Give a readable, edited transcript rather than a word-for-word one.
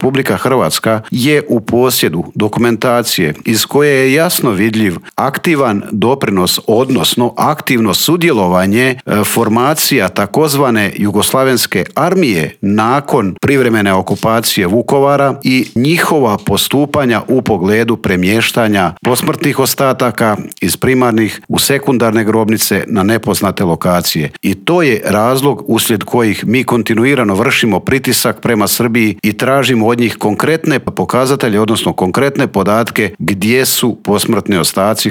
Republika Hrvatska je u posjedu dokumentacije iz koje je jasno vidljiv aktivan doprinos, odnosno aktivno sudjelovanje formacija takozvane Jugoslavenske armije nakon privremene okupacije Vukovara i njihova postupanja u pogledu premještanja posmrtnih ostataka iz primarnih u sekundarne grobnice na nepoznate lokacije. I to je razlog uslijed kojih mi kontinuirano vršimo pritisak prema Srbiji i tražimo od njih konkretne pokazatelje, odnosno konkretne podatke gdje su posmrtni ostaci